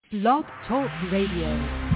Blog Talk Radio.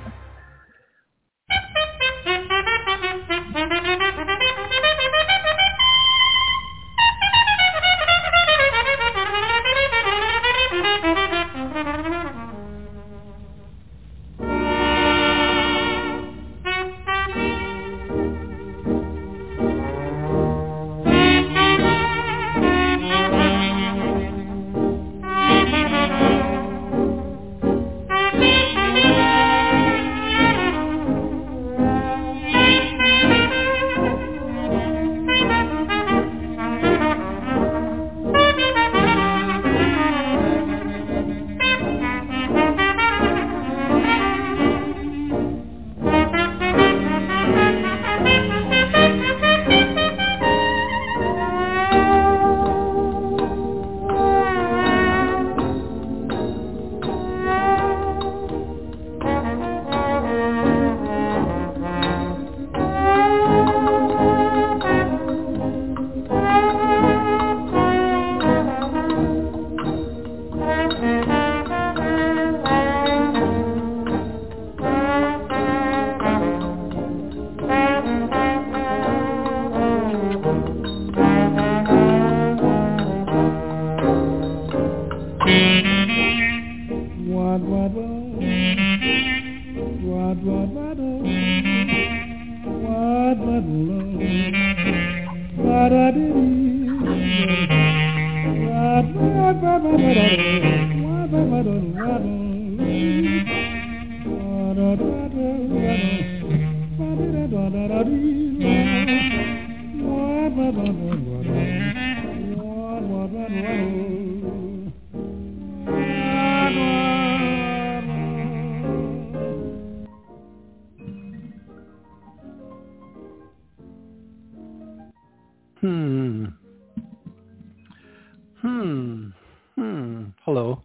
Hello.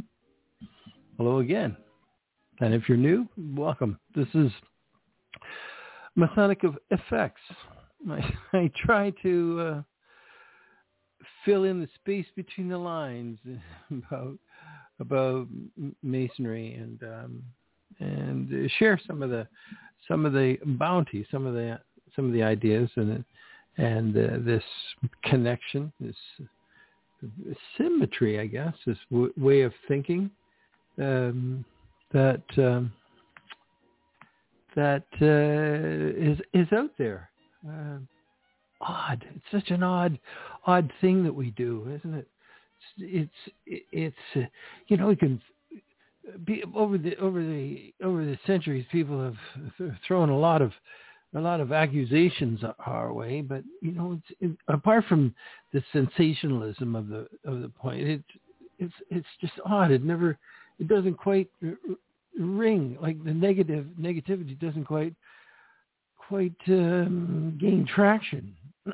Hello again. And if you're new, welcome. This is Masonic Effects. I try to fill in the space between the lines about Masonry and share some of the bounty, some of the ideas and this connection, this symmetry, I guess, this way of thinking that is out there. Odd. It's such an odd thing that we do, isn't it? It's we can be over the centuries. People have thrown a lot of accusations our way, but apart from the sensationalism of the point, it's just odd. It doesn't quite ring, like the negativity doesn't quite gain traction.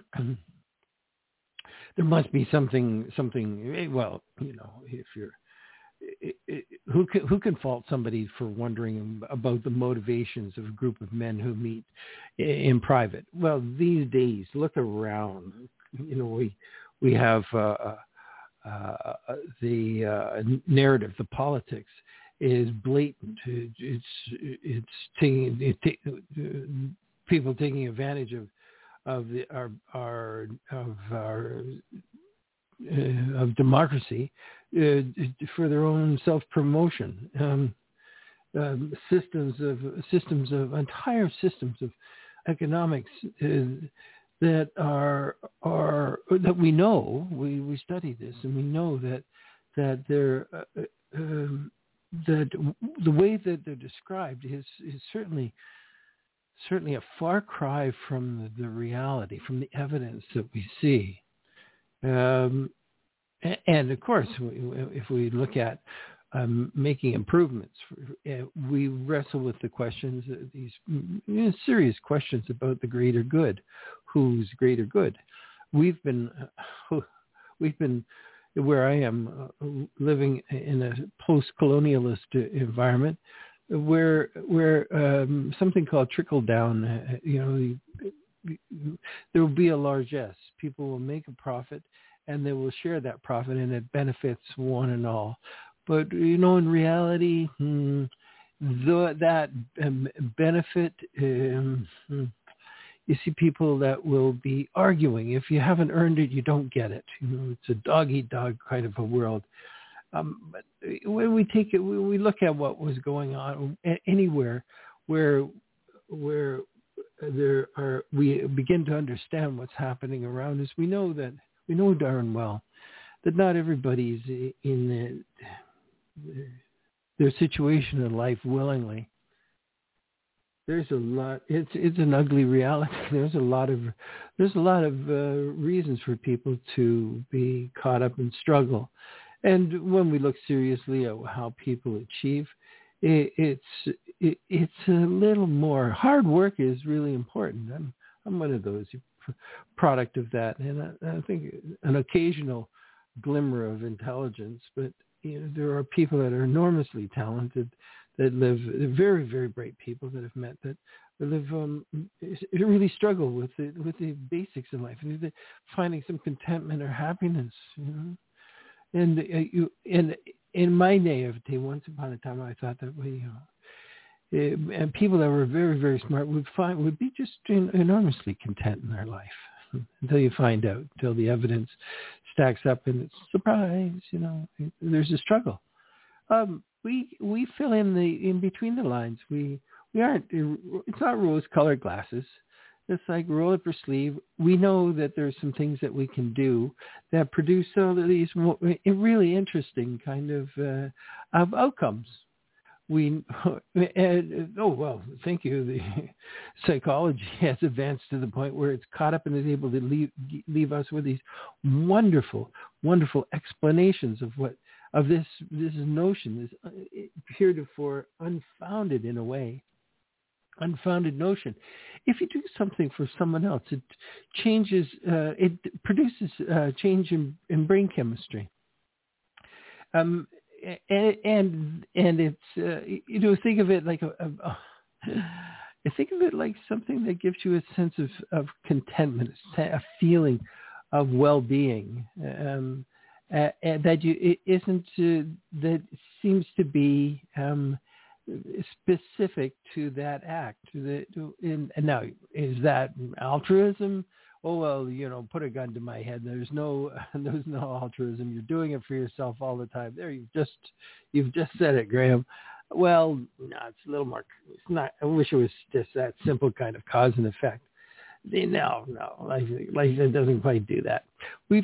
There must be something. Well, if you're who can fault somebody for wondering about the motivations of a group of men who meet in private? Well, these days, look around. We have the narrative, the politics is blatant. It's people taking advantage of democracy for their own self-promotion. Entire systems of economics that that we know. We study this, and we know that they're that the way that they're described is certainly a far cry from the reality, from the evidence that we see. And of course, if we look at making improvements, we wrestle with the questions, these serious questions about the greater good. Who's greater good? We've been where I am, living in a post-colonialist environment, where something called trickle down. There will be a largesse. People will make a profit, and they will share that profit, and it benefits one and all. But in reality, that benefit, you see people that will be arguing. If you haven't earned it, you don't get it. It's a dog-eat-dog kind of a world. But when we look at what was going on anywhere where we begin to understand what's happening around us, we know darn well that not everybody's in their situation in life willingly. There's a lot. It's an ugly reality. There's a lot of reasons for people to be caught up in struggle, and when we look seriously at how people achieve, it's a little more. Hard work is really important. I'm one of those product of that, and I think an occasional glimmer of intelligence, but there are people that are enormously talented that live, very, very bright people that have met that live, really struggle with the basics in life, and finding some contentment or happiness. And in my naivety, once upon a time, I thought that way. And people that were very, very smart would be just enormously content in their life until you find out, until the evidence stacks up, and it's surprise. There's a struggle. We fill in between the lines. We aren't. It's not rose-colored glasses. It's like roll up your sleeve. We know that there's some things that we can do that produce all of these really interesting kind of outcomes. Thank you. The psychology has advanced to the point where it's caught up and is able to leave us with these wonderful, wonderful explanations of this notion, this heretofore unfounded in a way, unfounded notion. If you do something for someone else, it changes. It produces change in brain chemistry. And it's think of it like think of it like something that gives you a sense of contentment, a feeling of well-being, that seems to be specific to that act. And now, is that altruism? Oh, well, put a gun to my head. There's no altruism. You're doing it for yourself all the time. There, you've just said it, Graham. Well, no, it's a little more. It's not. I wish it was just that simple kind of cause and effect. No, life doesn't quite do that. We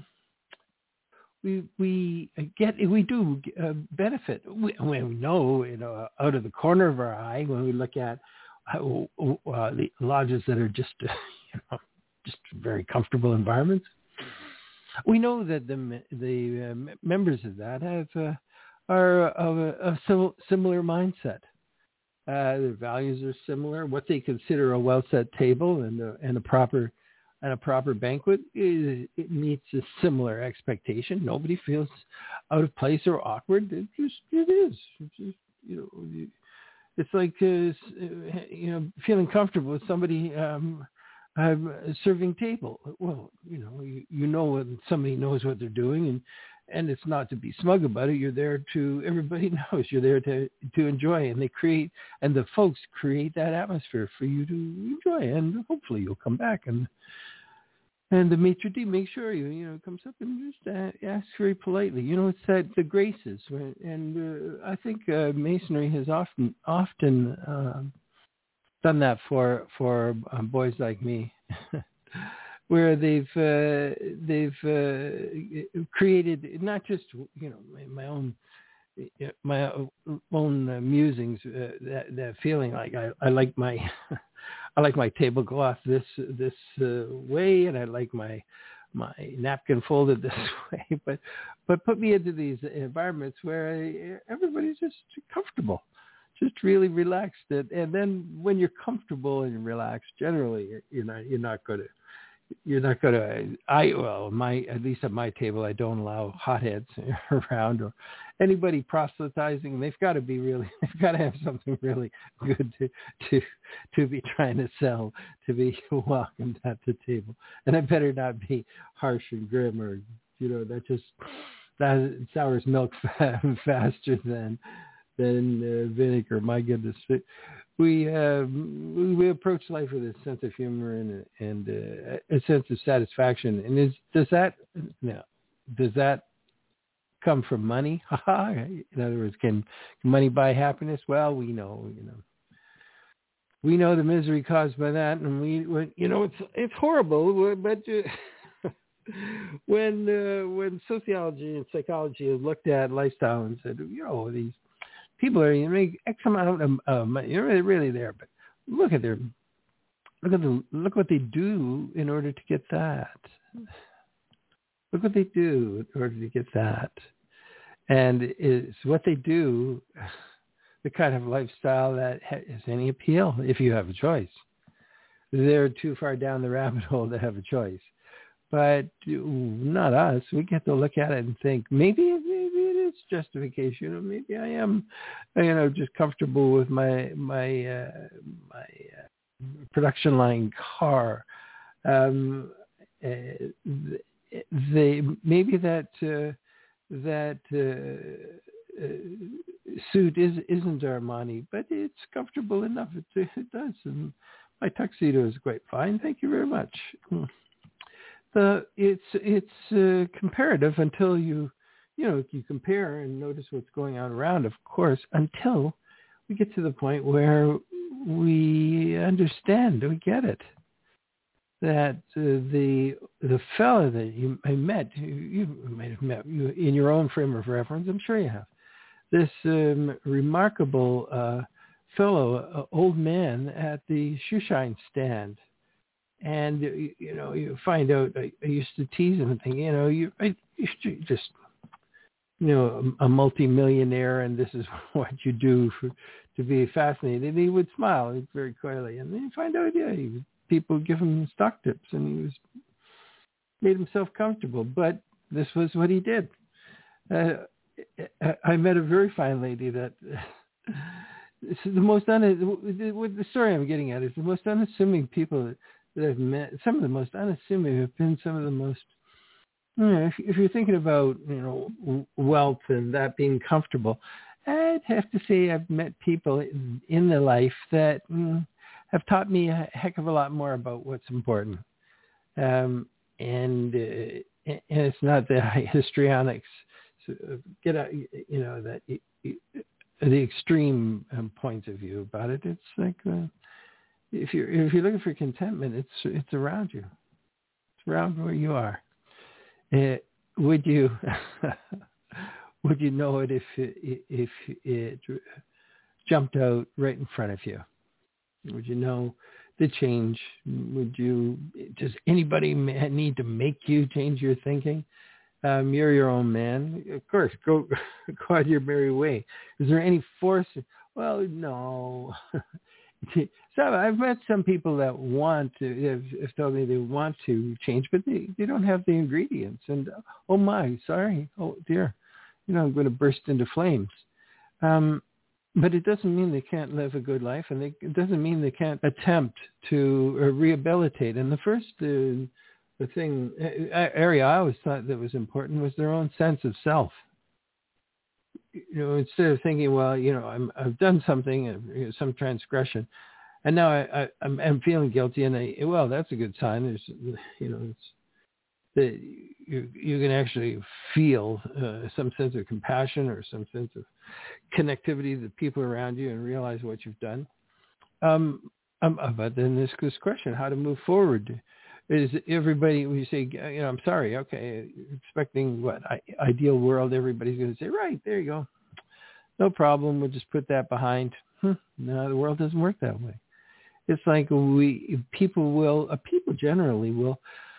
do benefit. We know, out of the corner of our eye when we look at the lodges that are just just very comfortable environments. We know that the members of that are of a similar mindset. Their values are similar. What they consider a well-set table and a proper banquet it meets a similar expectation. Nobody feels out of place or awkward. It is. It's like feeling comfortable with somebody serving table. Well, when somebody knows what they're doing, and it's not to be smug about it. You're there everybody knows you're there to enjoy, and the folks create that atmosphere for you to enjoy, and hopefully you'll come back and the maitre d' make sure comes up and just asks very politely. It's that the graces, right? And I think Masonry has often done that for boys like me, where they've created not just my own musings, that feeling like I like my I like my tablecloth this way, and I like my napkin folded this way, but put me into these environments where everybody's just comfortable, just really relaxed. And then when you're comfortable and relaxed, generally you're not going to. At least at my table, I don't allow hotheads around or anybody proselytizing. They've got to have something really good to be trying to sell, to be welcomed at the table. And I better not be harsh and grim, or that just that sours milk faster than vinegar. My goodness, we approach life with a sense of humor and a sense of satisfaction. And does that come from money? In other words, can money buy happiness? Well, we know the misery caused by that, and it's horrible. But when sociology and psychology have looked at lifestyle and said, these people are make X amount of money, they're really there, but look what they do in order to get that. Look what they do in order to get that. And is what they do the kind of lifestyle that has any appeal if you have a choice? They're too far down the rabbit hole to have a choice. But not us. We get to look at it and think, maybe it is justification. Or maybe I am, just comfortable with my production line car. Maybe that suit isn't Armani, but it's comfortable enough. It does, and my tuxedo is quite fine. Thank you very much. It's comparative until you compare and notice what's going on around, of course, until we get to the point where we understand, we get it. That the fellow that I met, you might have met in your own frame of reference, I'm sure you have, this remarkable fellow, old man at the shoe shine stand. And, you find out, I used to tease him and think, you should just, a multimillionaire, and this is what you do to be fascinated. And he would smile very coyly. And then you find out, people give him stock tips, and he made himself comfortable. But this was what he did. I met a very fine lady that this is the most the story I'm getting at is the most unassuming people that I've met. Some of the most unassuming have been some of the most, if you're thinking about, wealth and that being comfortable, I'd have to say I've met people in the life that have taught me a heck of a lot more about what's important. And it's not the histrionics. So get out, that the extreme points of view about it. It's like if you're looking for contentment, it's around you. It's around where you are. Would you know it if it jumped out right in front of you? Would you know the change? Does anybody need to make you change your thinking? You're your own man. Of course, go on your merry way. Is there any force? Well, no. So I've met some people that want to, have told me they want to change, but they don't have the ingredients. And, oh my, sorry. Oh dear. I'm going to burst into flames. But it doesn't mean they can't live a good life, and it doesn't mean they can't attempt to rehabilitate. And the first area I always thought that was important was their own sense of self. Instead of thinking, well, I've done something, some transgression, and now I'm feeling guilty, and that's a good sign. There's, it's that you can actually feel some sense of compassion or some sense of connectivity to the people around you and realize what you've done. But then this question, how to move forward. Is everybody, when you say, I'm sorry, okay, expecting what, ideal world, everybody's going to say, right, there you go. No problem, we'll just put that behind. No, the world doesn't work that way. It's like people generally will,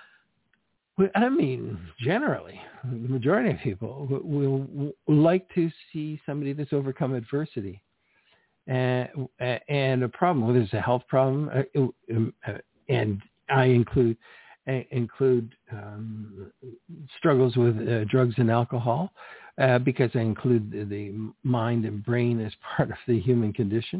generally, the majority of people will like to see somebody that's overcome adversity. And a problem, whether it's a health problem, and I include struggles with drugs and alcohol, because I include the mind and brain as part of the human condition.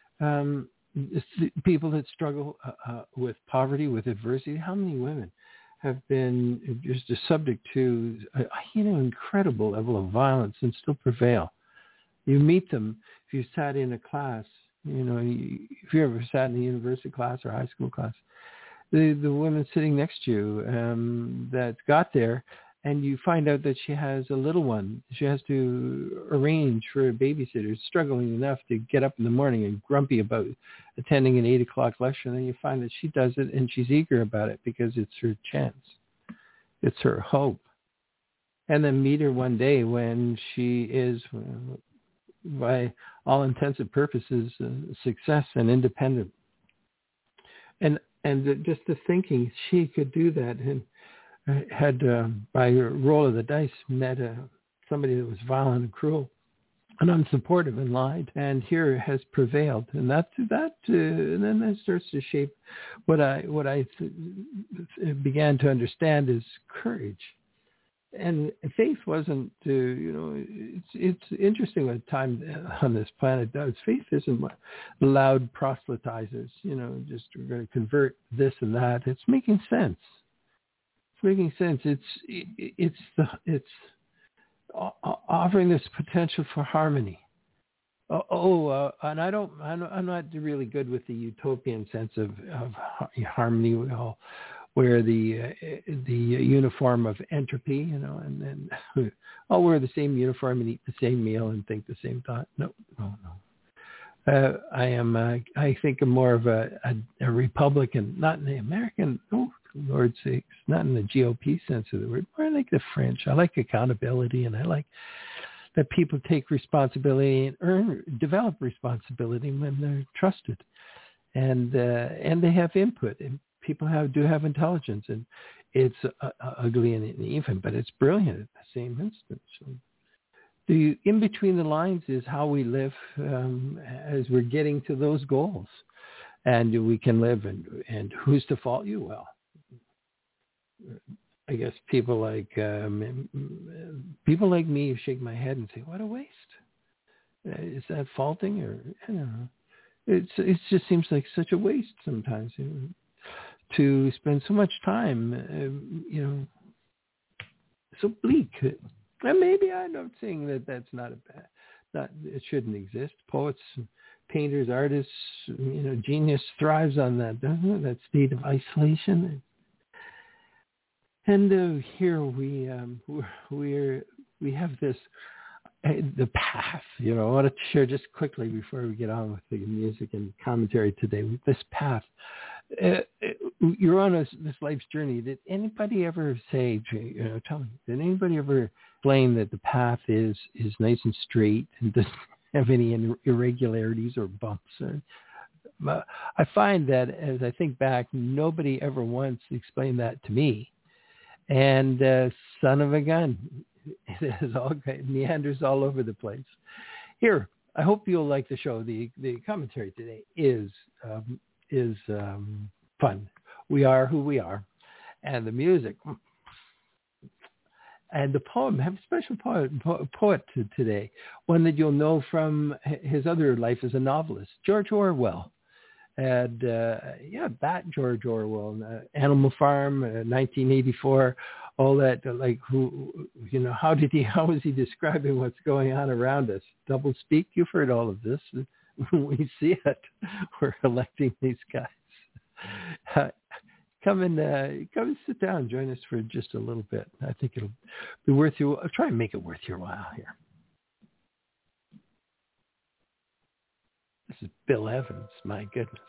People that struggle with poverty, with adversity. How many women have been just subject to a incredible level of violence and still prevail. You meet them if you sat in a class, if you ever sat in a university class or high school class, the woman sitting next to you that got there, and you find out that she has a little one. She has to arrange for a babysitter, struggling enough to get up in the morning and grumpy about attending an 8 o'clock lecture. And then you find that she does it and she's eager about it because it's her chance. It's her hope. And then meet her one day when she is, by all intents and purposes, success and independent. And just the thinking she could do that, and had, by a roll of the dice, met somebody that was violent and cruel and unsupportive and lied, and here has prevailed. And and then that starts to shape what I began to understand is courage. And faith wasn't, it's interesting what time on this planet does. Faith isn't loud proselytizers, just we're going to convert this and that. It's making sense. It's making sense. It's offering this potential for harmony. And I'm not really good with the utopian sense of harmony, where the uniform of entropy, and then I'll wear the same uniform and eat the same meal and think the same thought. No. I think I'm more of a Republican, not in the American, Lord's sakes, not in the GOP sense of the word, more like the French. I like accountability, and I like that people take responsibility and develop responsibility when they're trusted, and they have input, and people do have intelligence, and it's ugly and uneven, but it's brilliant at the same instant. So in between the lines is how we live as we're getting to those goals, and we can live. And who's to fault you? Well, I guess people like me shake my head and say, "What a waste." Is that faulting, or I don't know? It just seems like such a waste sometimes, to spend so much time, so bleak. And maybe I'm not saying that that's not it shouldn't exist. Poets, painters, artists, genius thrives on that, doesn't it? That state of isolation. And here we have this, the path. I want to share just quickly before we get on with the music and commentary today. With this path, you're on this life's journey. Did anybody ever say, tell me, did anybody ever explain that the path is nice and straight and doesn't have any irregularities or bumps? I find that as I think back, nobody ever once explained that to me. And son of a gun, it is all meanders all over the place. Here, I hope you'll like the show. The commentary today is fun. We are who we are, and the music and the poem. I have a special poet today, one that you'll know from his other life as a novelist, George Orwell. And that George Orwell, Animal Farm, 1984, all that. Like how was he describing what's going on around us? Double speak. You've heard all of this. We see it. We're electing these guys. Come and sit down. Join us for just a little bit. I think it'll be worth you. I'll try and make it worth your while here. This is Bill Evans. My goodness.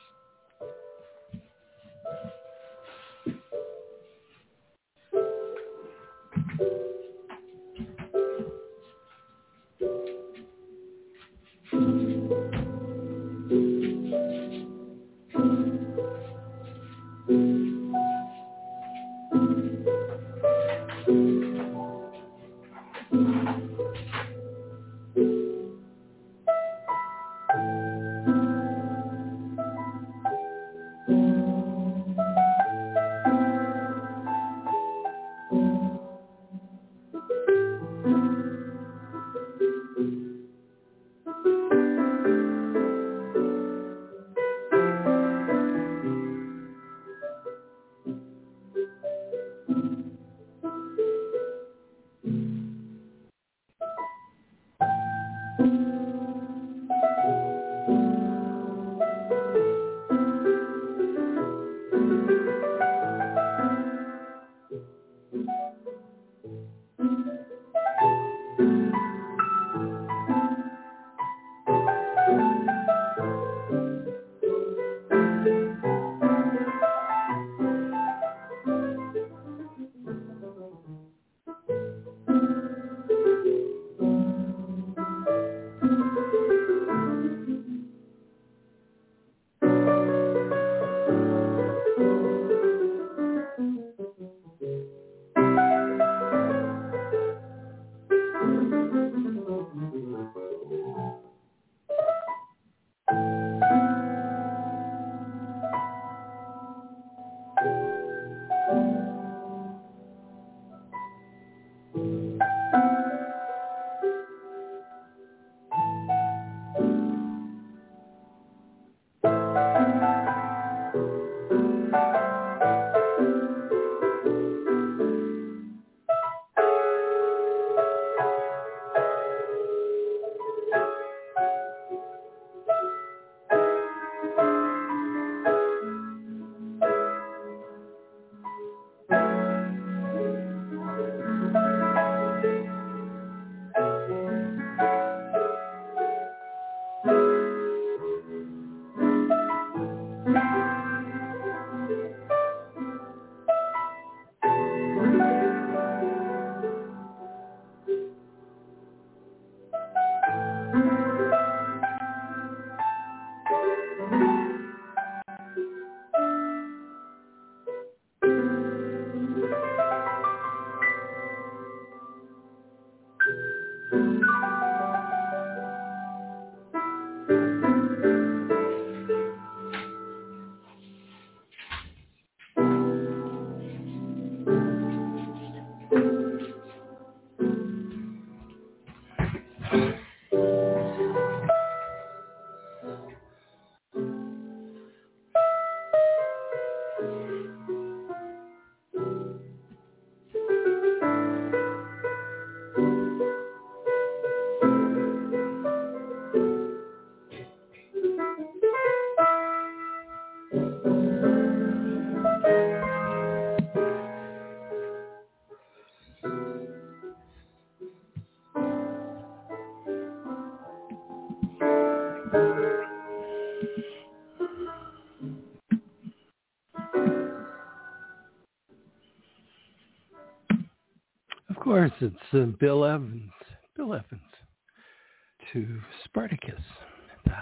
Of course, it's Bill Evans. Bill Evans to Spartacus. That.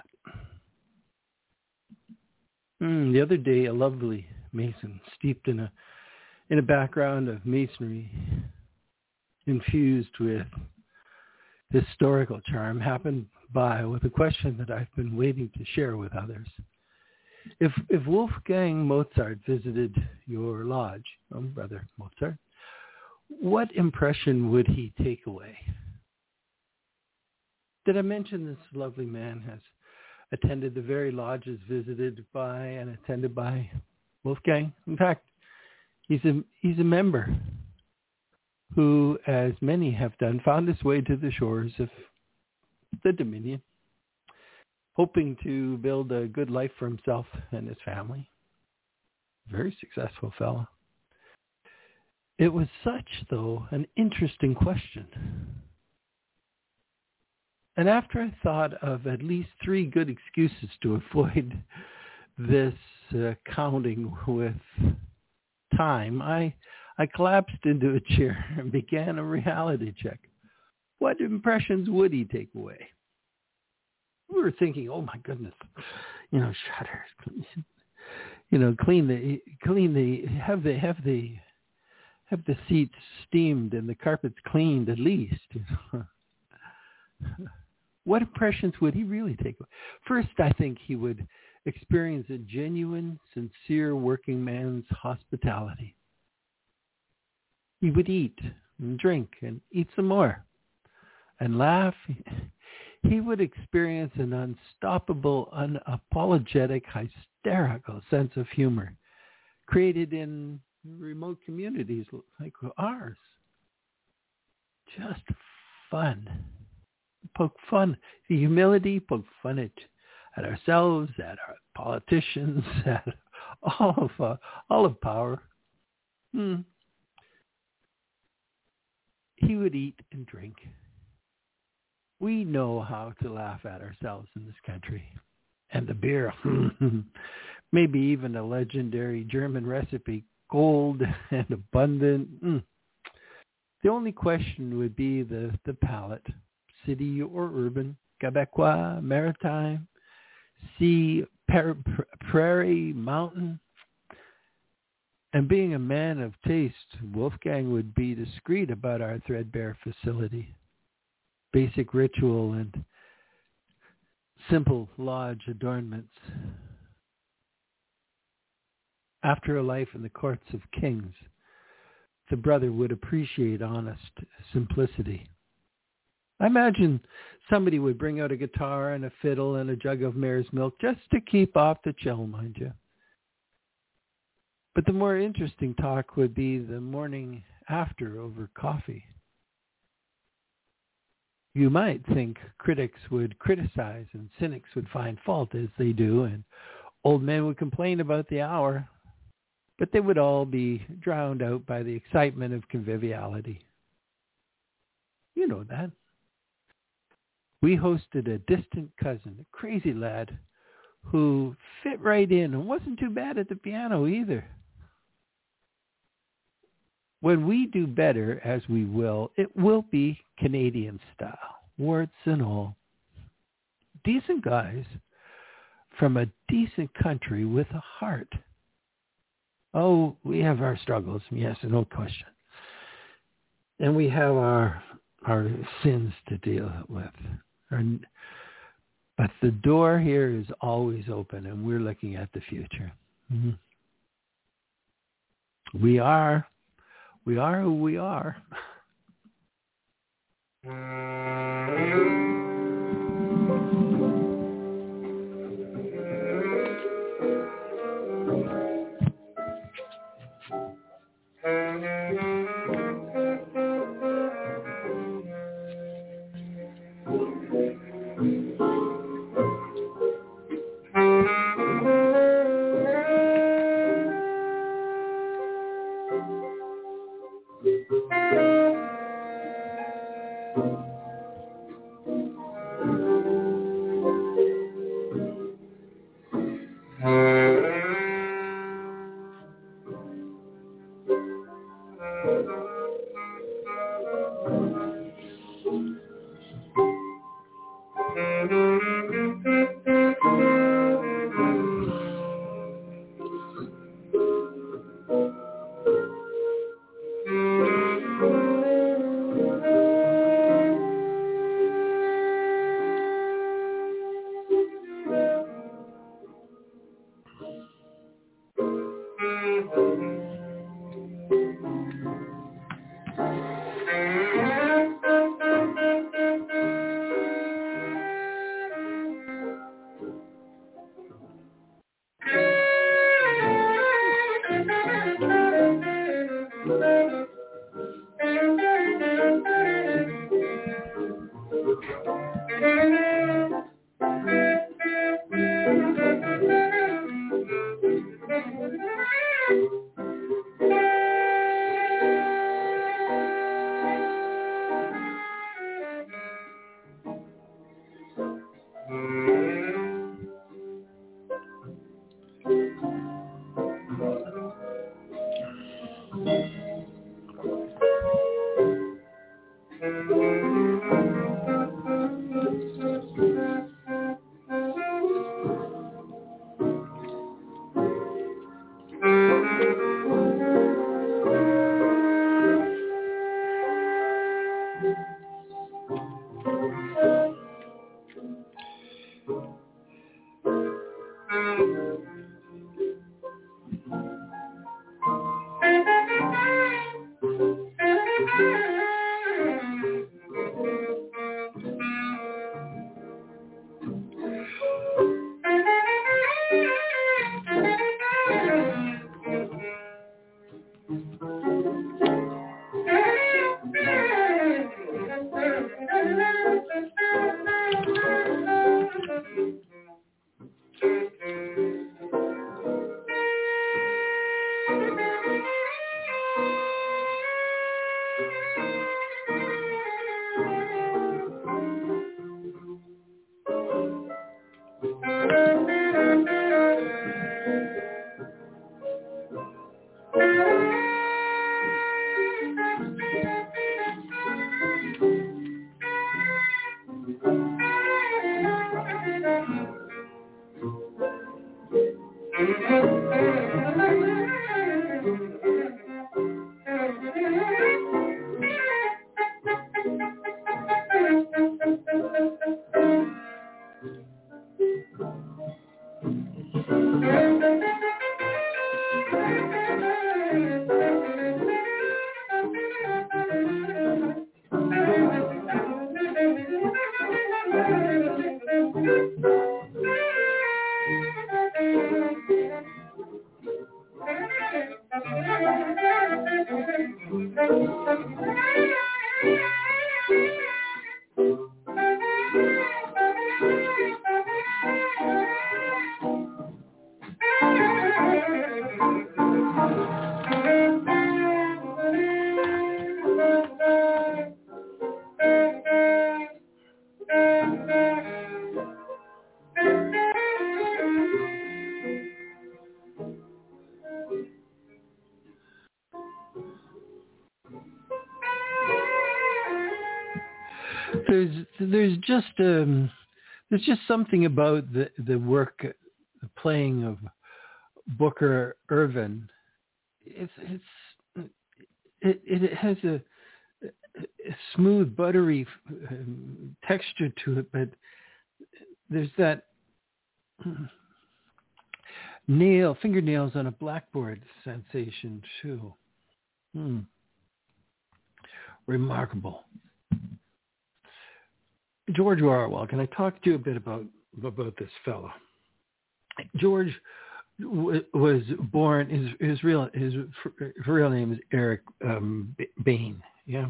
The other day, a lovely mason steeped in a background of masonry, infused with historical charm, happened by with a question that I've been waiting to share with others. If Wolfgang Mozart visited your lodge, brother Mozart, what impression would he take away? Did I mention this lovely man has attended the very lodges visited by and attended by Wolfgang? In fact, he's a member who, as many have done, found his way to the shores of the Dominion, hoping to build a good life for himself and his family. Very successful fellow. It was such, though, an interesting question. And after I thought of at least 3 good excuses to avoid this counting with time, I collapsed into a chair and began a reality check. What impressions would he take away? We were thinking, oh my goodness, shutters, have the seats steamed and the carpets cleaned at least. What impressions would he really take away? First, I think he would experience a genuine, sincere working man's hospitality. He would eat and drink and eat some more and laugh. He would experience an unstoppable, unapologetic, hysterical sense of humor created in remote communities like ours. Just fun. Poke fun. The humility, poke fun at ourselves, at our politicians, at all of power. He would eat and drink. We know how to laugh at ourselves in this country. And the beer, maybe even a legendary German recipe, cold and abundant. The only question would be the palate, city or urban, Quebecois, maritime, sea, prairie, mountain. And being a man of taste, Wolfgang would be discreet about our threadbare facility. Basic ritual and simple lodge adornments. After a life in the courts of kings, the brother would appreciate honest simplicity. I imagine somebody would bring out a guitar and a fiddle and a jug of mare's milk just to keep off the chill, mind you. But the more interesting talk would be the morning after over coffee. You might think critics would criticize and cynics would find fault, as they do, and old men would complain about the hour, but they would all be drowned out by the excitement of conviviality. You know that. We hosted a distant cousin, a crazy lad, who fit right in and wasn't too bad at the piano either. When we do better, as we will, it will be Canadian style, warts and all. Decent guys from a decent country with a heart. Oh, we have our struggles, yes, no question. And we have our sins to deal with. But the door here is always open, and we're looking at the future. Mm-hmm. We are who we are. There's just something about the work, the playing of Booker Ervin. It has a smooth, buttery texture to it, but there's that fingernails on a blackboard sensation too. Remarkable. George Orwell. Can I talk to you a bit about this fellow? George was born. His real name is Eric Bain. Yeah.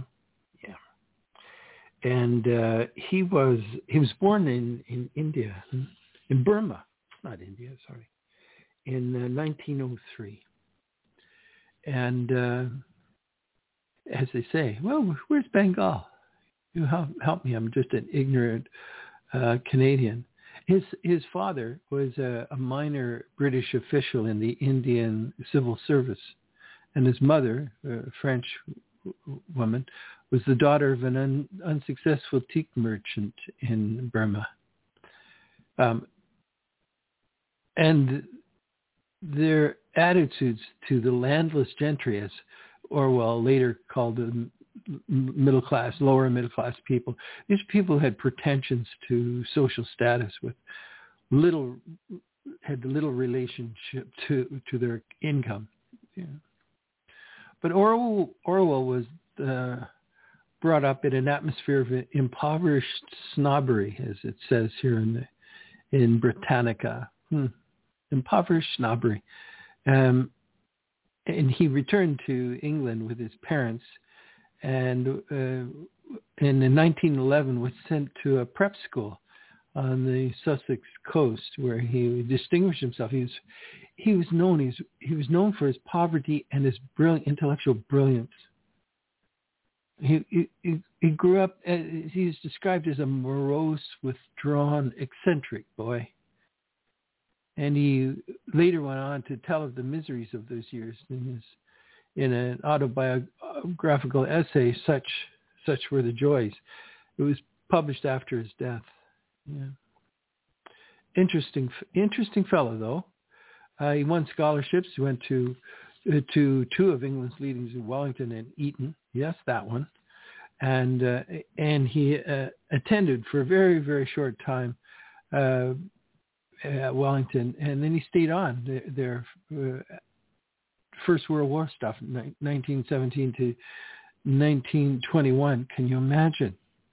And he was born in India, in Burma, not India, sorry, in 1903. And as they say, well, where's Bengal? You help me. I'm just an ignorant Canadian. His father was a minor British official in the Indian civil service, and his mother, a French woman, was the daughter of an unsuccessful teak merchant in Burma. And their attitudes to the landless gentry, as Orwell later called them, lower middle class people. These people had pretensions to social status with little relationship to their income. Yeah. But Orwell was brought up in an atmosphere of impoverished snobbery, as it says here in Britannica. Impoverished snobbery. And he returned to England with his parents, and in 1911 was sent to a prep school on the Sussex coast, where he distinguished himself. He was known for his poverty and his intellectual brilliance. He grew up. He's described as a morose, withdrawn, eccentric boy. And he later went on to tell of the miseries of those years in an autobiographical essay, Such Were the Joys. It was published after his death. Yeah. Interesting fellow, though. He won scholarships. He went to two of England's leading schools, Wellington and Eton. Yes, that one. And he attended for a very, very short time at Wellington, and then he stayed on their First World War stuff, 1917 to 1921. Can you imagine?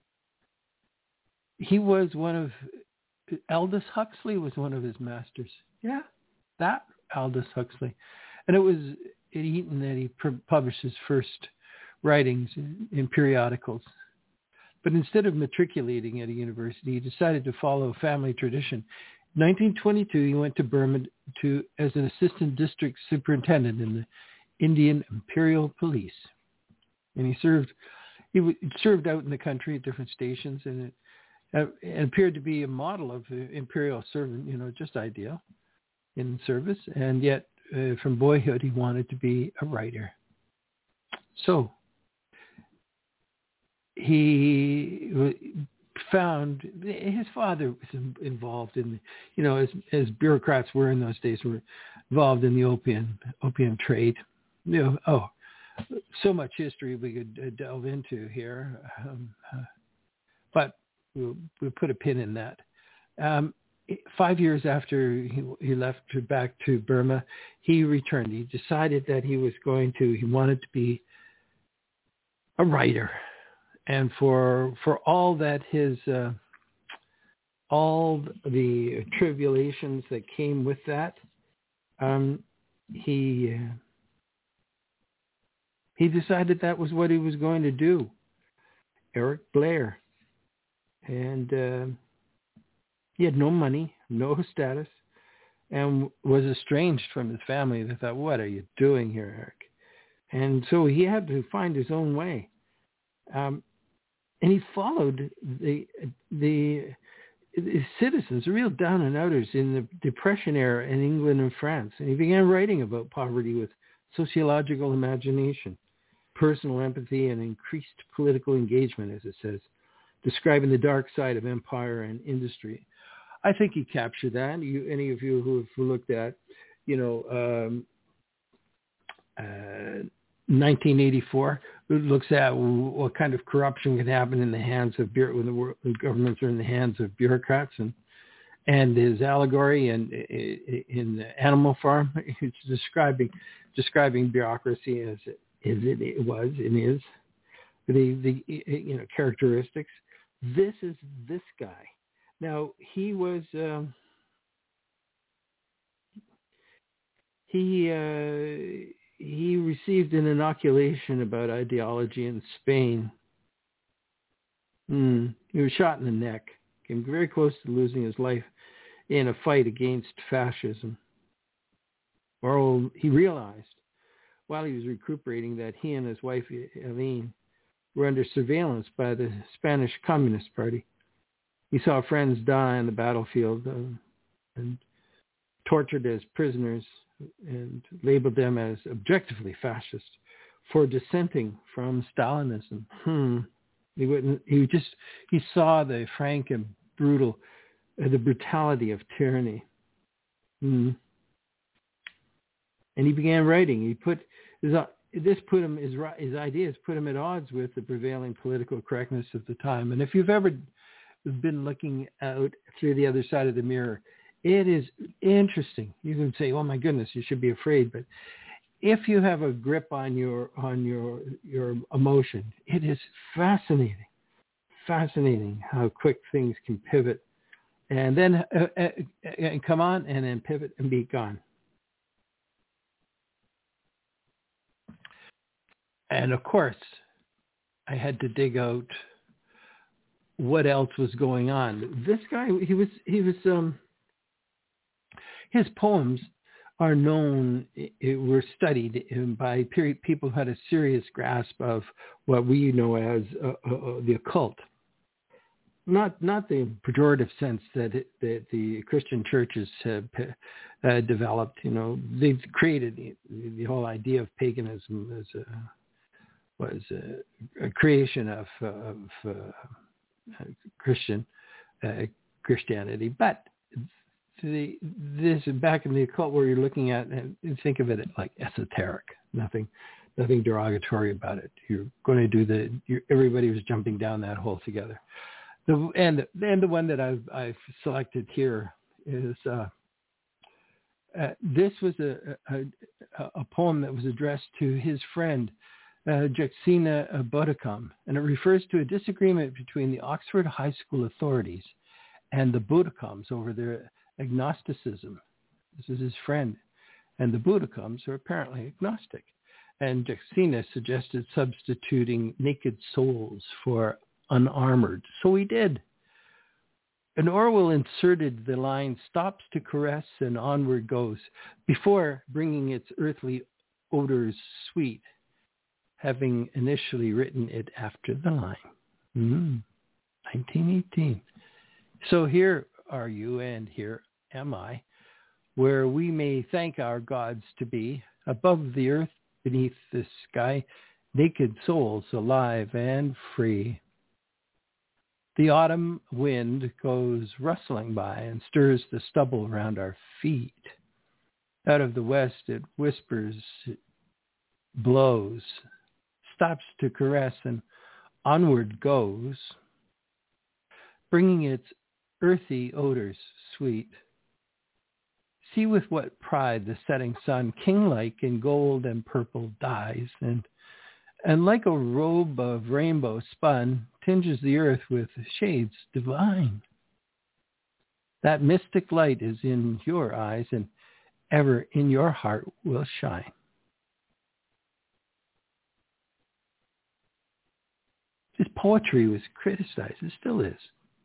He was Aldous Huxley was one of his masters. Yeah, that Aldous Huxley. And it was at Eton that he published his first writings in periodicals. But instead of matriculating at a university, he decided to follow family tradition. In 1922, he went to Burma as an assistant district superintendent in the Indian Imperial Police. And he served out in the country at different stations, and it appeared to be a model of imperial servant, just ideal in service. And yet, from boyhood, he wanted to be a writer. So he found his father was involved in, as bureaucrats were in those days, were involved in the opium trade. So much history we could delve into here, but we'll put a pin in that. 5 years after he left back to Burma, he returned. He decided that he wanted to be a writer. And for all that all the tribulations that came with that, he decided that was what he was going to do. Eric Blair. And he had no money, no status, and was estranged from his family. They thought, what are you doing here, Eric? And so he had to find his own way. And he followed the citizens, the real down and outers in the Depression era in England and France. And he began writing about poverty with sociological imagination, personal empathy, and increased political engagement, as it says, describing the dark side of empire and industry. I think he captured that. Any of you who have looked at, 1984, it looks at what kind of corruption can happen in the hands of when the governments are in the hands of bureaucrats, and and his allegory in the Animal Farm, it's describing bureaucracy as it was and is, the characteristics. This is this guy. Now he was he received an inoculation about ideology in Spain. He was shot in the neck. Came very close to losing his life in a fight against fascism. Or he realized while he was recuperating that he and his wife, Eileen, were under surveillance by the Spanish Communist Party. He saw friends die on the battlefield and tortured as prisoners and labeled them as objectively fascist for dissenting from Stalinism. He saw the frank and brutal, the brutality of tyranny. And he began writing. He put his ideas put him at odds with the prevailing political correctness of the time. And if you've ever been looking out through the other side of the mirror, it is interesting. You can say, "Oh my goodness, you should be afraid," but if you have a grip on your emotion, it is fascinating how quick things can pivot and then come on and then pivot and be gone. And of course, I had to dig out what else was going on. This guy, he was his poems are known, were studied by people who had a serious grasp of what we know as the occult. Not the pejorative sense that the Christian churches have developed. They've created the whole idea of paganism as was a creation of Christianity, but this back in the occult where you're looking at, and think of it like esoteric, nothing derogatory about it. You're going to do everybody was jumping down that hole together. And the one that I've selected here is this was a poem that was addressed to his friend Juxina Bodicum, and it refers to a disagreement between the Oxford High School authorities and the Bodicums over their agnosticism. This is his friend, and the Bodicums are apparently agnostic. And Juxina suggested substituting naked souls for unarmored. So he did. And Orwell inserted the line, "stops to caress and onward goes," before bringing its earthly odors sweet, having initially written it after the line. 1918. So here are you and here am I, where we may thank our gods to be above the earth, beneath the sky, naked souls alive and free. The autumn wind goes rustling by and stirs the stubble around our feet. Out of the west it whispers, it blows, stops to caress and onward goes, bringing its earthy odors sweet. See with what pride the setting sun, king-like in gold and purple dyes, and like a robe of rainbow spun, tinges the earth with shades divine. That mystic light is in your eyes and ever in your heart will shine. His poetry was criticized. It still is.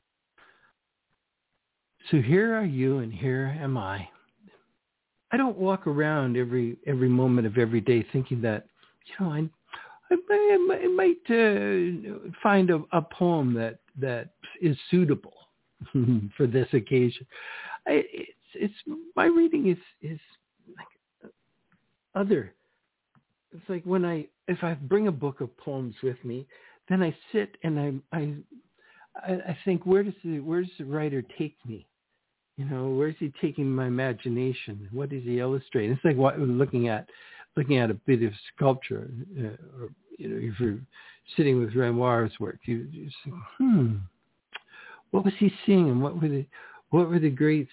So here are you and here am I. I don't walk around every moment of every day thinking that, I might find a poem that is suitable for this occasion. It's my reading is like other. It's like if I bring a book of poems with me, then I sit and I think, where does the writer take me? Where's he taking my imagination? What does he illustrate? It's like looking at a bit of sculpture, or if you're sitting with Renoir's work, you think, what was he seeing, and what what were the greats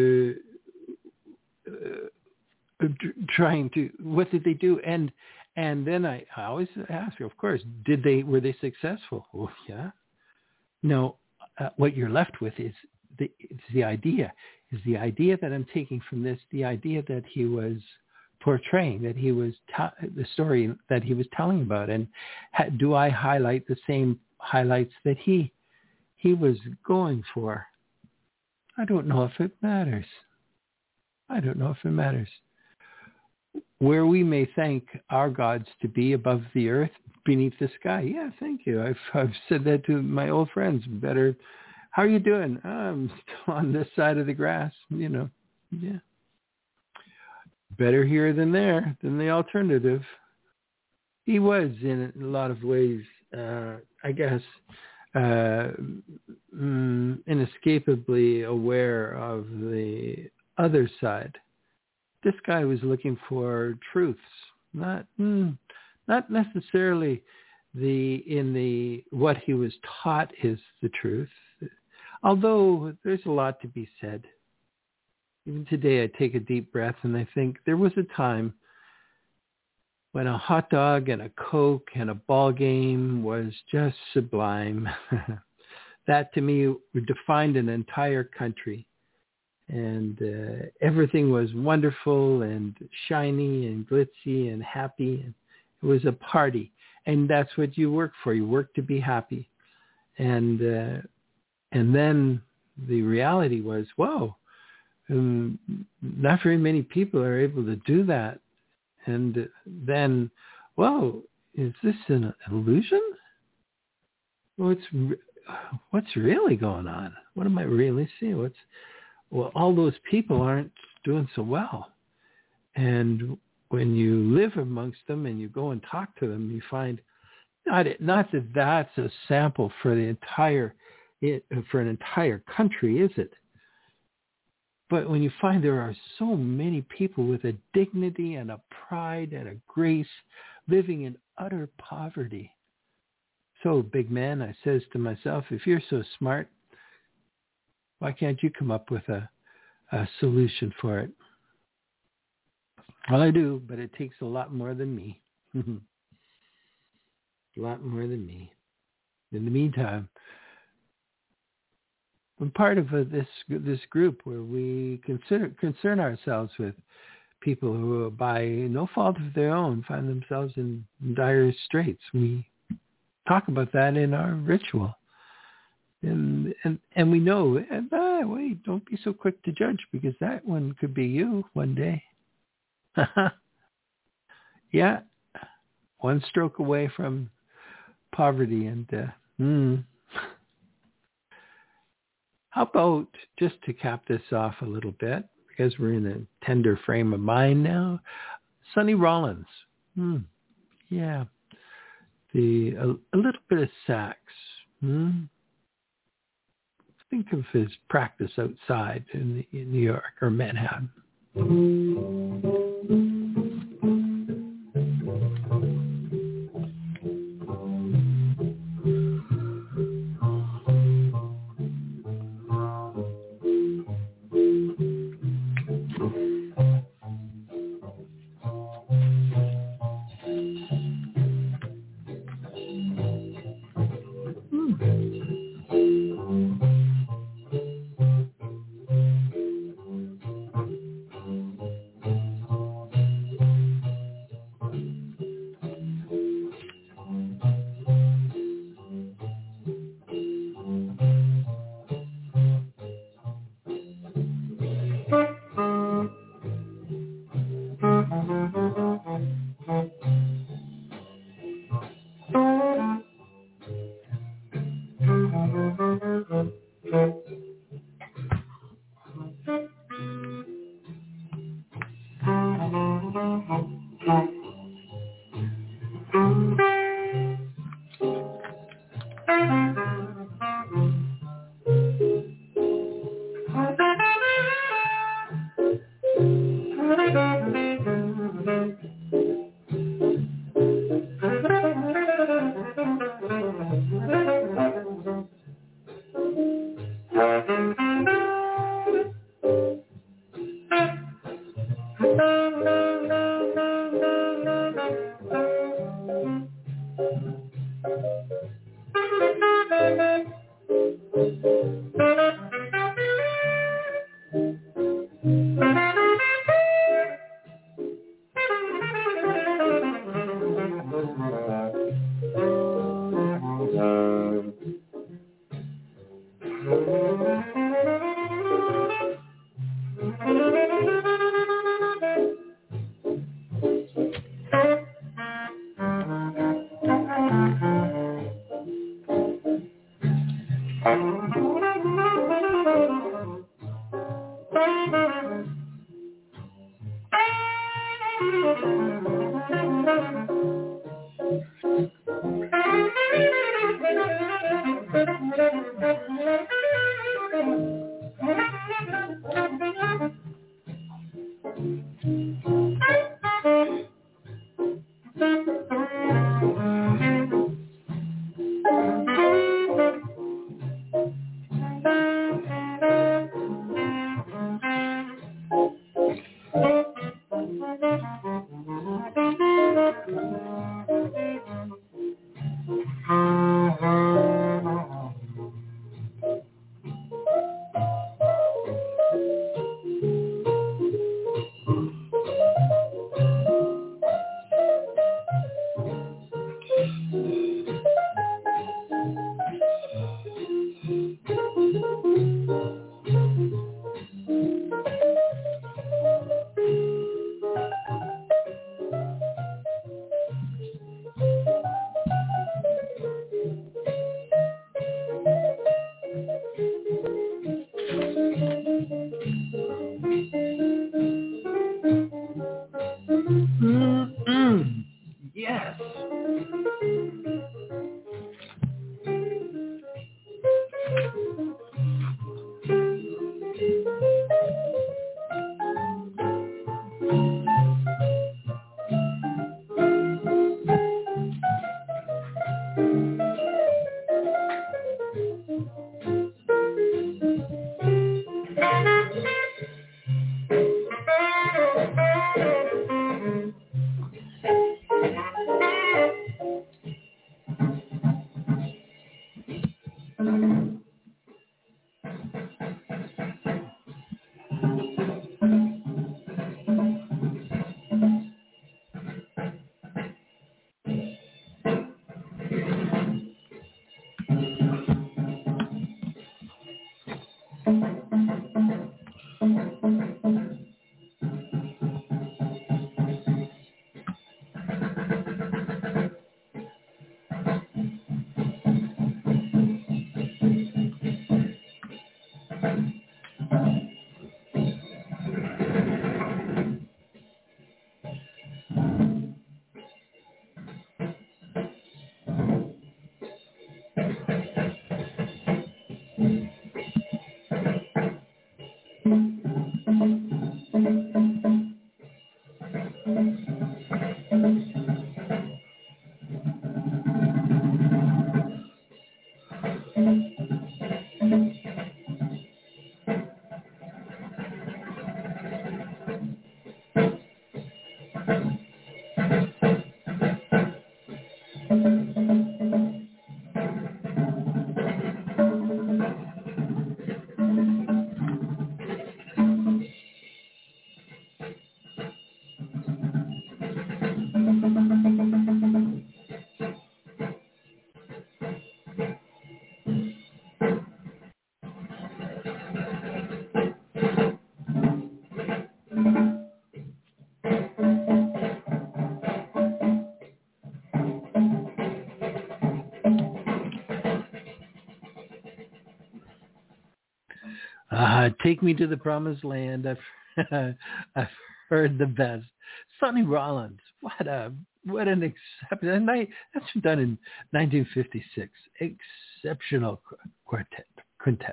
trying to? What did they do? And then I always ask, of course, were they successful? Oh, yeah. No, what you're left with is the idea that I'm taking from this, the idea that he was portraying, that he was the story that he was telling about, and do I highlight the same highlights that he was going for? I don't know if it matters. Where we may thank our gods to be above the earth, beneath the sky. Yeah, thank you. I've said that to my old friends. Better, how are you doing? I'm still on this side of the grass, Yeah. Better here than there, than the alternative. He was, in a lot of ways, I guess, inescapably aware of the other side. This guy was looking for truths, not necessarily what he was taught is the truth. Although there's a lot to be said. Even today, I take a deep breath and I think there was a time when a hot dog and a Coke and a ball game was just sublime. That to me defined an entire country. And everything was wonderful and shiny and glitzy and happy. And it was a party. And that's what you work for. You work to be happy. And then the reality was, whoa, not very many people are able to do that. And then, whoa, is this an illusion? What's really going on? What am I really seeing? All those people aren't doing so well. And when you live amongst them and you go and talk to them, you find not that that's a sample for an entire country, is it? But when you find there are so many people with a dignity and a pride and a grace living in utter poverty. So, big man, I says to myself, if you're so smart, why can't you come up with a solution for it? Well, I do, but it takes a lot more than me. A lot more than me. In the meantime, I'm part of this group where we concern ourselves with people who, by no fault of their own, find themselves in dire straits. We talk about that in our ritual. And we know, wait, don't be so quick to judge, because that one could be you one day. Yeah, one stroke away from poverty. And how about, just to cap this off a little bit, because we're in a tender frame of mind now, Sonny Rollins. Yeah, a little bit of sax. Think of his practice outside in New York or Manhattan. Yes. Take Me to the Promised Land. I've heard the best. Sonny Rollins. What an exception. That's done in 1956. Exceptional quintet.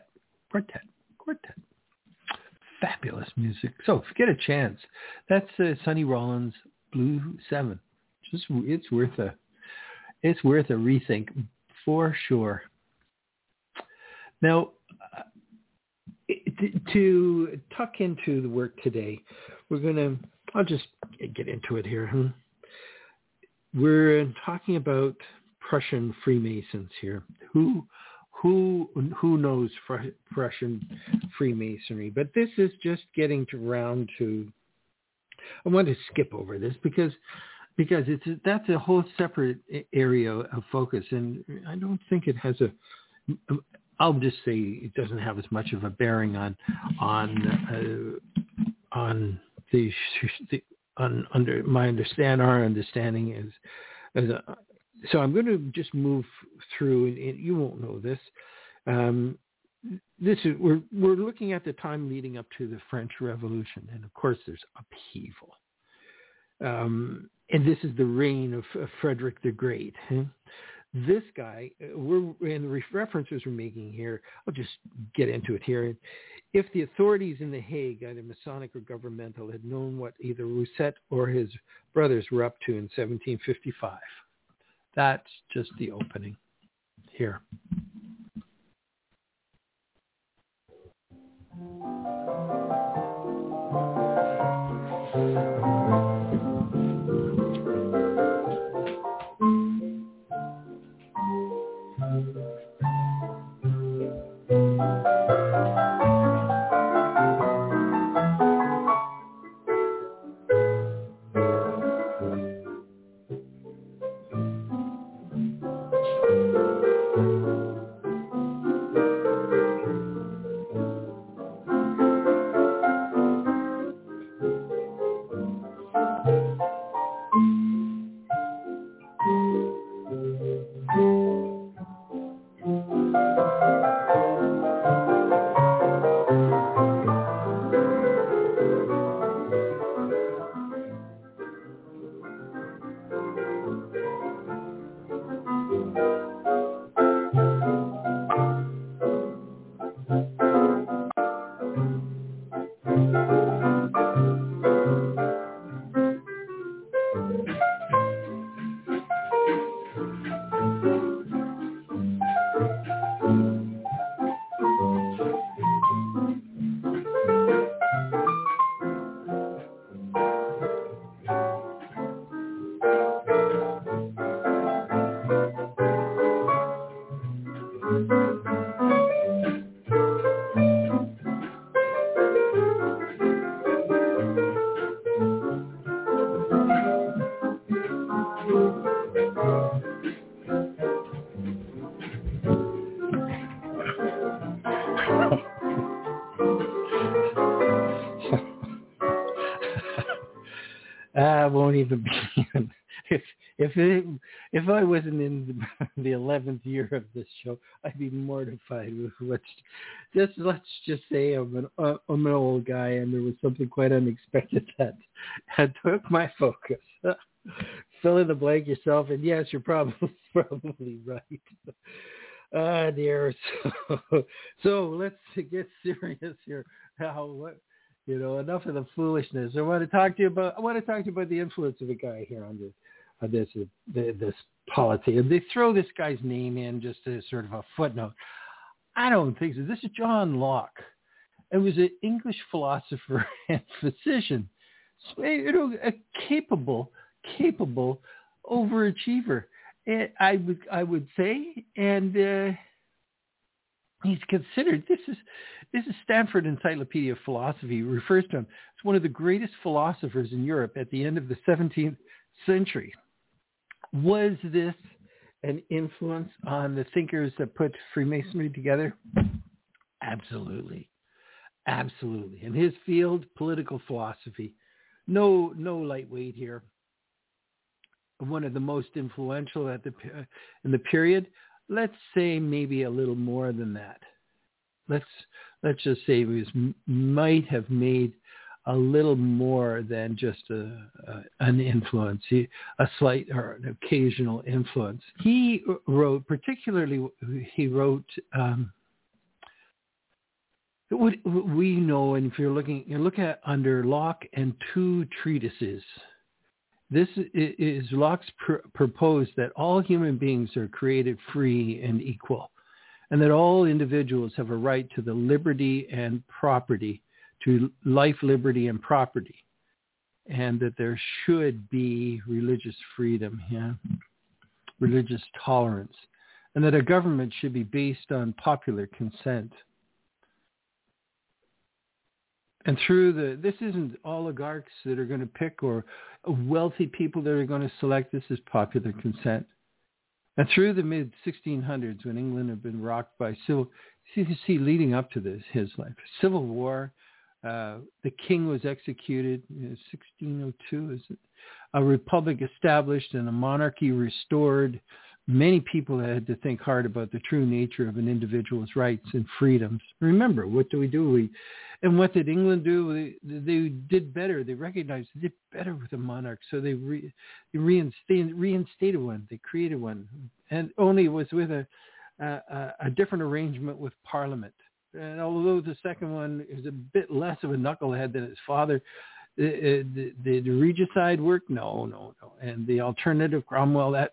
Fabulous music. So if you get a chance, that's Sonny Rollins Blue 7. It's worth a rethink for sure. Now, to tuck into the work today, I'll just get into it here. We're talking about Prussian Freemasons here. Who knows Prussian Freemasonry? But this is just getting around to. I want to skip over this because that's a whole separate area of focus, and I don't think it has I'll just say it doesn't have as much of a bearing on our understanding so I'm going to just move through, and you won't know this. this is we're looking at the time leading up to the French Revolution, and of course there's upheaval. And this is the reign of Frederick the Great. This guy, and the references we're making here, I'll just get into it here. If the authorities in The Hague, either Masonic or governmental, had known what either Rousset or his brothers were up to in 1755, that's just the opening here. I won't even begin. If I wasn't in the 11th year of this show, I'd be mortified with let's just say I'm an old guy, and there was something quite unexpected that took my focus. Fill in the blank yourself, and yes, you're probably right. Ah, dear. So let's get serious here. Enough of the foolishness. I want to talk to you about the influence of a guy here on this polity. And they throw this guy's name in just as sort of a footnote. I don't think so. This is John Locke. It was an English philosopher and physician. A capable overachiever, I would say, and he's considered. This is Stanford Encyclopedia of Philosophy refers to him as one of the greatest philosophers in Europe at the end of the 17th century. Was this an influence on the thinkers that put Freemasonry together? Absolutely. In his field, political philosophy, no lightweight here. One of the most influential in the period. Let's say maybe a little more than that. Let's just say he might have made a little more than just an influence, a slight or an occasional influence. He wrote, what we know, and if you look at under Locke and two treatises. This is Locke's proposed that all human beings are created free and equal, and that all individuals have a right to the liberty and property, to life, liberty, and property, and that there should be religious freedom, religious tolerance, and that a government should be based on popular consent. And through this isn't oligarchs that are going to pick or wealthy people that are going to select. This is popular consent. And through the mid-1600s, when England had been rocked by leading up to his life, civil war, the king was executed in 1602. A republic established and a monarchy restored. Many people had to think hard about the true nature of an individual's rights and freedoms. Remember, what do we do? And what did England do? They did better. They recognized they did better with a monarch, so they reinstated one. They created one, and only it was with a different arrangement with Parliament. And although the second one is a bit less of a knucklehead than his father, the regicide work, no. And the alternative, Cromwell, that.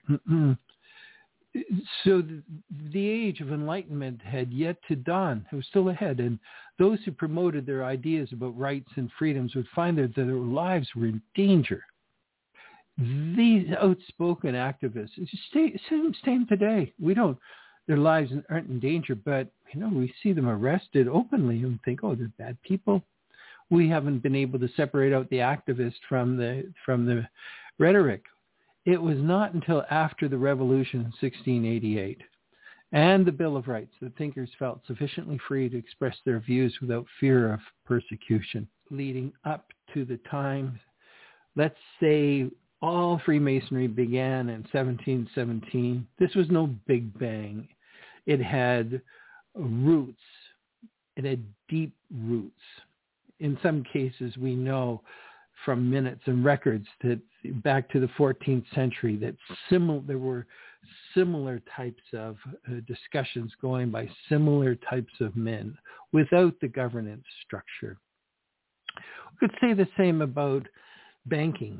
So the age of enlightenment had yet to dawn. It was still ahead. And those who promoted their ideas about rights and freedoms would find that their lives were in danger. These outspoken activists same today. Their lives aren't in danger, but we see them arrested openly and think, oh, they're bad people. We haven't been able to separate out the activist from the rhetoric. It was not until after the Revolution in 1688 and the Bill of Rights that thinkers felt sufficiently free to express their views without fear of persecution. Leading up to the time, let's say, all Freemasonry began in 1717. This was no big bang. It had roots. It had deep roots. In some cases, we know from minutes and records that back to the 14th century that there were similar types of discussions going by similar types of men without the governance structure. We could say the same about banking.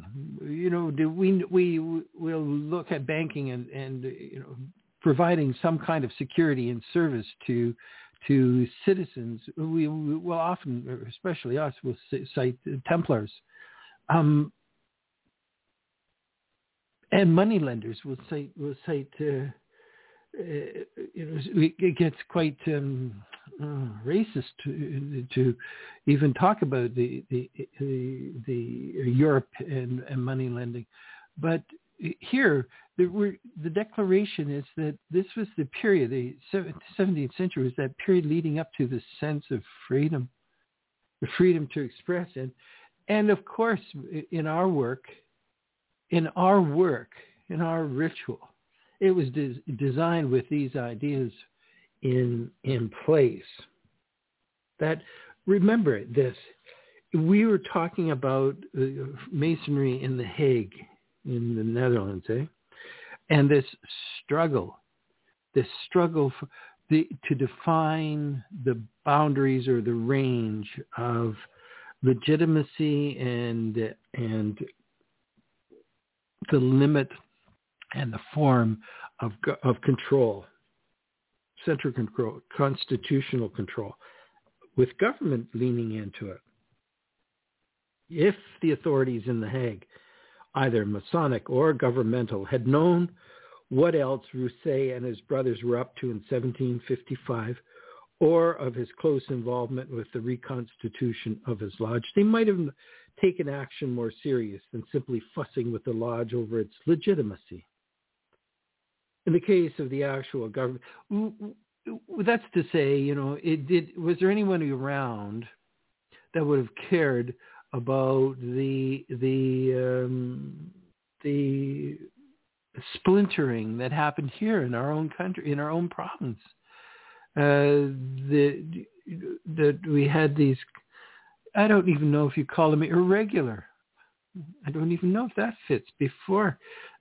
We'll look at banking and providing some kind of security and service to citizens. We will often, especially us, will cite Templars. And moneylenders will cite. It gets quite racist to even talk about the Europe and money lending, but here the declaration is that this was the period. The 17th century was that period leading up to the sense of freedom, the freedom to express it. And of course, in our work, in our ritual, it was designed with these ideas in place. That, remember this, we were talking about Masonry in The Hague, in the Netherlands, and this struggle to define the boundaries or the range of legitimacy and the limit and the form of control, central control, constitutional control, with government leaning into it. If the authorities in The Hague, either Masonic or governmental, had known what else Rousset and his brothers were up to in 1755, or of his close involvement with the reconstitution of his lodge, they might have taken action more serious than simply fussing with the lodge over its legitimacy. In the case of the actual government, that's to say, was there anyone around that would have cared about the splintering that happened here in our own country, in our own province? That we had these, I don't even know if you call them irregular. I don't even know if that fits before.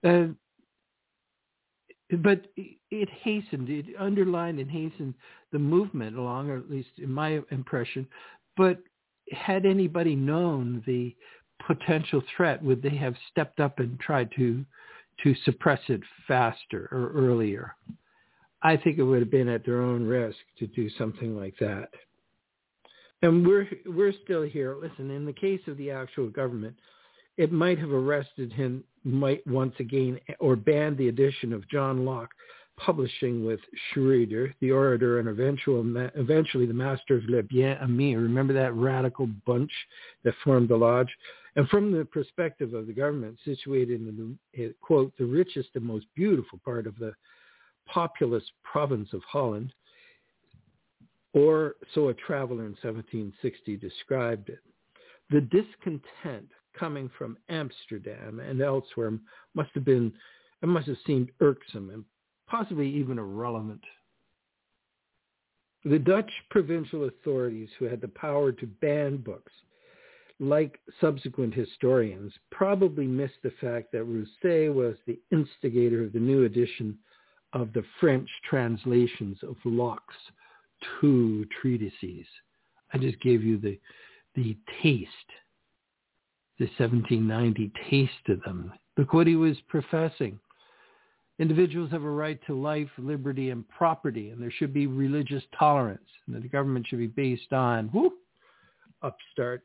But it underlined and hastened the movement along, or at least in my impression. But had anybody known the potential threat, would they have stepped up and tried to suppress it faster or earlier? I think it would have been at their own risk to do something like that. And we're still here. Listen, in the case of the actual government, it might have arrested him once again, or banned the edition of John Locke, publishing with Schroeder, the orator, and eventually the master of Le Bien-Aimé. Remember that radical bunch that formed the lodge? And from the perspective of the government, situated in the, quote, the richest and most beautiful part of the populous province of Holland, or so a traveler in 1760 described it. The discontent coming from Amsterdam and elsewhere must have been It must have seemed irksome and possibly even irrelevant. The Dutch provincial authorities, who had the power to ban books, like subsequent historians, probably missed the fact that Rousset was the instigator of the new edition of the French translations of Locke's 2 treatises. I just gave you the taste, the 1790 taste of them. Look what he was professing. Individuals have a right to life, liberty, and property, and there should be religious tolerance, and that the government should be based on, upstart.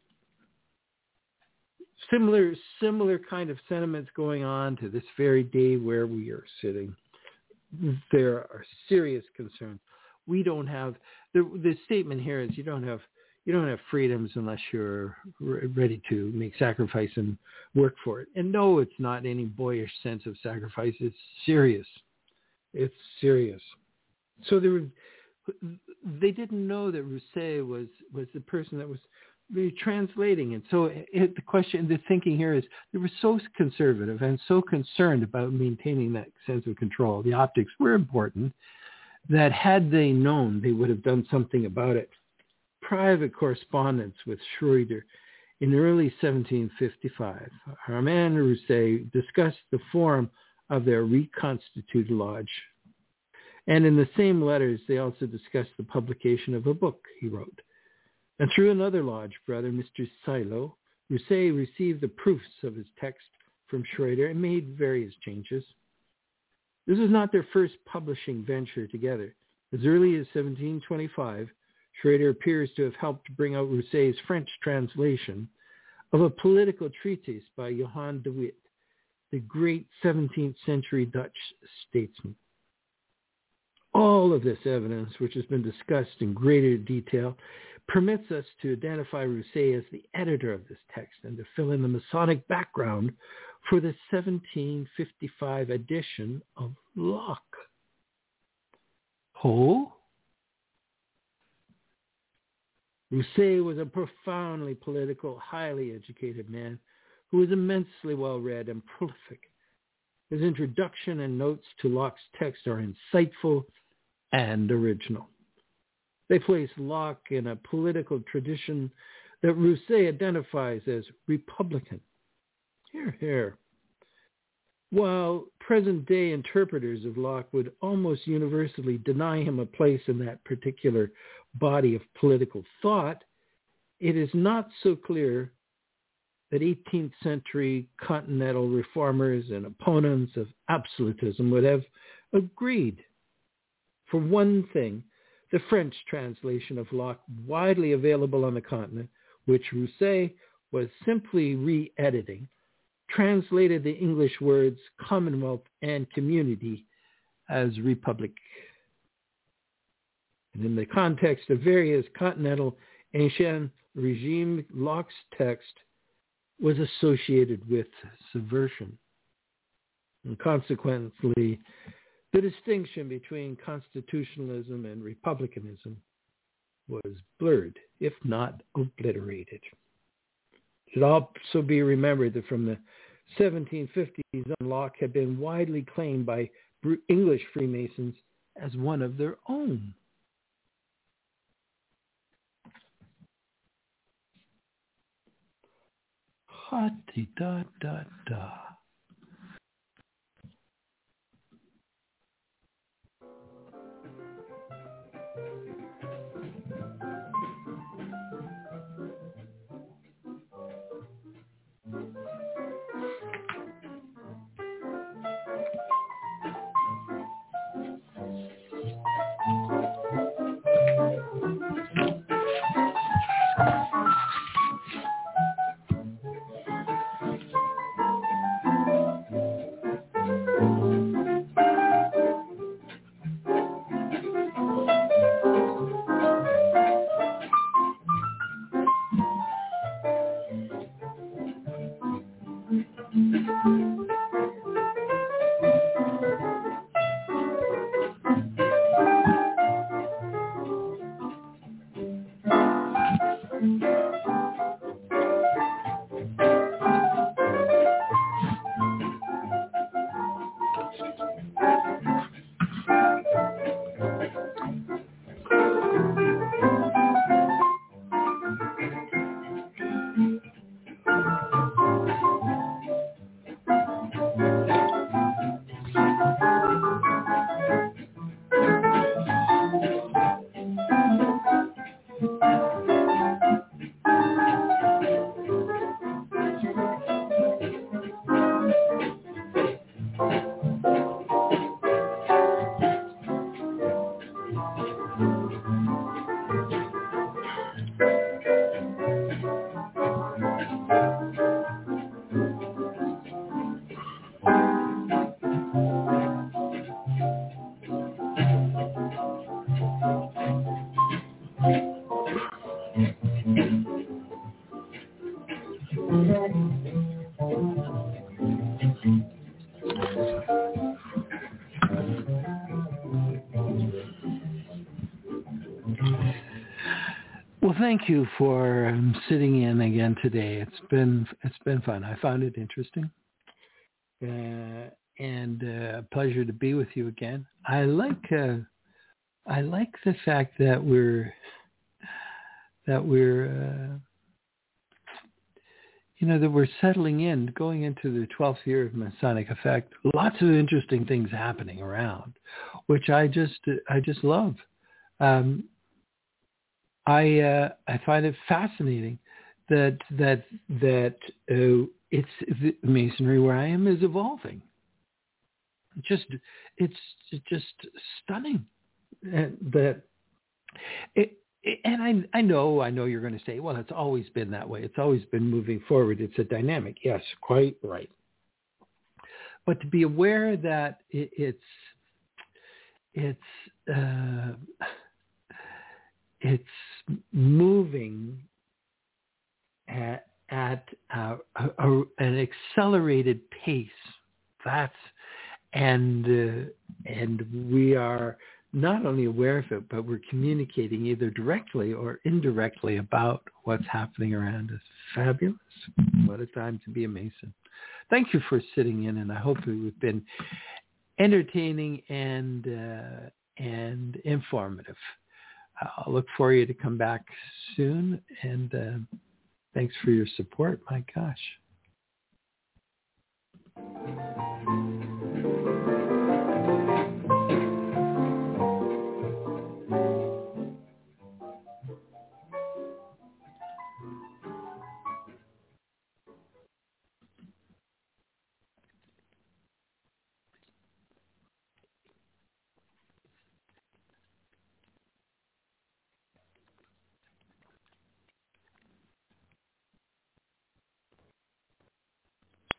Similar kind of sentiments going on to this very day where we are sitting. There are serious concerns. We don't have the statement here is you don't have freedoms unless you're ready to make sacrifice and work for it. And no, it's not any boyish sense of sacrifice. It's serious. It's serious. So they didn't know that Rousset was the person that was really translating. And so the thinking here is they were so conservative and so concerned about maintaining that sense of control. The optics were important, that had they known, they would have done something about it. Private correspondence with Schroeder in early 1755, Armand Rousset discussed the form of their reconstituted lodge. And in the same letters, they also discussed the publication of a book he wrote. And through another lodge brother, Mr. Silo, Rousset received the proofs of his text from Schroeder and made various changes. This was not their first publishing venture together. As early as 1725, Schroeder appears to have helped bring out Rousset's French translation of a political treatise by Johann de Witt, the great 17th century Dutch statesman. All of this evidence, which has been discussed in greater detail, permits us to identify Rousset as the editor of this text and to fill in the Masonic background for the 1755 edition of Locke. Rousset was a profoundly political, highly educated man who was immensely well-read and prolific. His introduction and notes to Locke's text are insightful and original. They place Locke in a political tradition that Rousset identifies as Republican. Hear, hear. While present-day interpreters of Locke would almost universally deny him a place in that particular body of political thought, it is not so clear that 18th century continental reformers and opponents of absolutism would have agreed. For one thing, the French translation of Locke, widely available on the continent, which Rousset was simply re-editing, translated the English words commonwealth and community as republic. And in the context of various continental ancient regime, Locke's text was associated with subversion. And consequently, the distinction between constitutionalism and republicanism was blurred, if not obliterated. It should also be remembered that from the 1750s on, Locke had been widely claimed by English Freemasons as one of their own. Ha-de-da-da-da. Well, thank you for sitting in again today. It's been fun. I found it interesting, and a pleasure to be with you again. I like the fact that we're that we're settling in, going into the 12th year of Masonic Effect. Lots of interesting things happening around, which I just love. I find it fascinating that it's the Masonry where I am is evolving. It's just stunning that it. And I know you're going to say, well, it's always been that way. It's always been moving forward. It's a dynamic. Yes, quite right. But to be aware that it's moving at an accelerated pace. And we are not only aware of it, but we're communicating either directly or indirectly about what's happening around us. Fabulous. What a time to be a Mason. Thank you for sitting in, and I hope we've been entertaining and informative. I'll look for you to come back soon, and thanks for your support. My gosh.